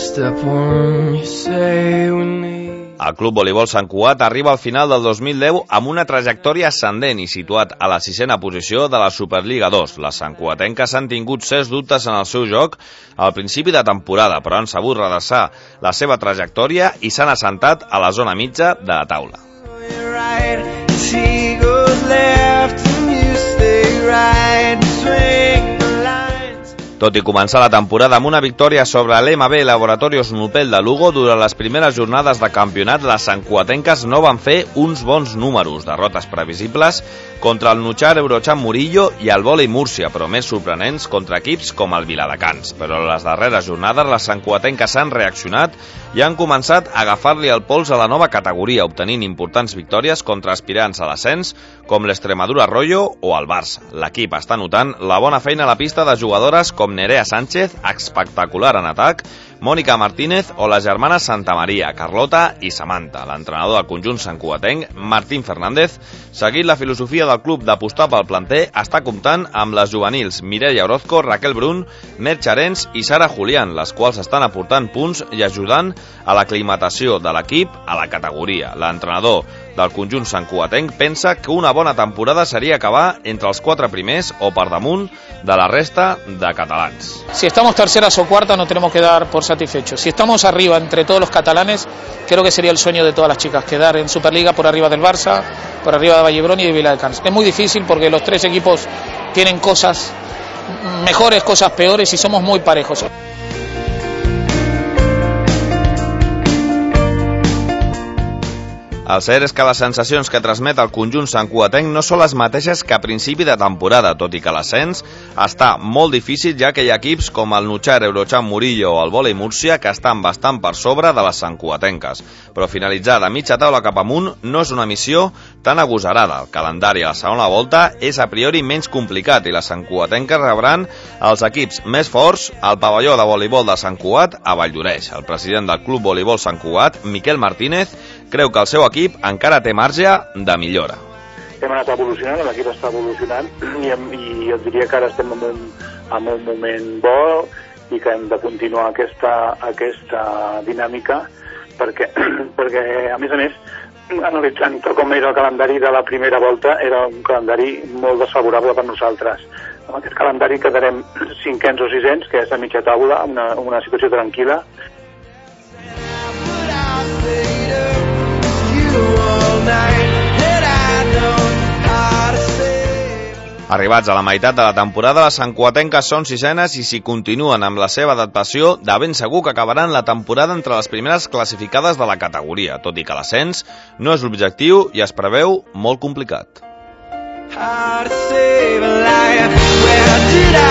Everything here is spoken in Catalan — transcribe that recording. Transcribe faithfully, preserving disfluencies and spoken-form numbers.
El Club Voleibol Sant Cugat arriba al final del dos mil deu amb una trajectòria ascendent i situat a la sisena posició de la Superliga dos. Les santcugatenques han tingut certs dubtes en el seu joc al principi de temporada, però han sabut redreçar la seva trajectòria i s'han assentat a la zona mitja de la taula. Tot i començar la temporada amb una victòria sobre l'M B Laboratorios Nupel de Lugo, durant les primeres jornades de campionat, les santcugatenques no van fer uns bons números, derrotes previsibles contra el Nuchar Eurochamp Murillo i el Vòlei Múrcia, però més sorprenents contra equips com el Viladecans. Però a les darreres jornades les santcugatenques han reaccionat i han començat a agafar-li el pols a la nova categoria, obtenint importants victòries contra aspirants a l'ascens com l'Extremadura Rollo o el Barça. L'equip està notant la bona feina a la pista de jugadores com Nerea Sánchez, espectacular en atac, Mònica Martínez o les germanes Santamaria, Carlota i Samantha. L'entrenador del conjunt santcugatenc, Martín Fernández, seguint la filosofia del club d'apostar pel planter, està comptant amb les juvenils Mireia Orozco, Raquel Brun, Merche Arens i Sara Julián, les quals estan aportant punts i ajudant a l'aclimatació de l'equip a la categoria. L'entrenador del conjunt santcugatenc pensa que una bona temporada seria acabar entre els quatre primers o per damunt de la resta de catalans. Si estamos terceras o cuartas no tenemos que dar por satisfechos. Si estamos arriba entre todos los catalanes, creo que sería el sueño de todas las chicas, quedar en Superliga por arriba del Barça, por arriba de Vallebrón y de Viladecans. Es muy difícil porque los tres equipos tienen cosas mejores, cosas peores y somos muy parejos. El cert és que les sensacions que transmet el conjunt santcugatenc no són les mateixes que a principi de temporada, tot i que l'ascens està molt difícil, ja que hi ha equips com el Nuchar Eurochamp Murillo o el Vòlei Múrcia que estan bastant per sobre de les santcugatenques. Però finalitzar de mitja taula cap amunt no és una missió tan agosarada. El calendari a la segona volta és a priori menys complicat i les santcugatenques rebran els equips més forts al pavelló de voleibol de Sant Cugat a Valldoreix. El president del Club Voleibol Sant Cugat, Miquel Martínez, creu que el seu equip encara té marge de millora. Hem anat evolucionant, l'equip està evolucionant i, i jo diria que ara estem en un, en un moment bo i que hem de continuar aquesta, aquesta dinàmica perquè, perquè, a més a més, analitzant com era el calendari de la primera volta, era un calendari molt desfavorable per nosaltres. Amb aquest calendari quedarem cinquens o sisens, que és a mitja taula, una, una situació tranquil·la. Arribats a la meitat de la temporada, les santcugatenques són sisenes i si continuen amb la seva adaptació, de ben segur que acabaran la temporada entre les primeres classificades de la categoria, tot i que l'ascens no és l'objectiu i es preveu molt complicat. How to save a life, where did I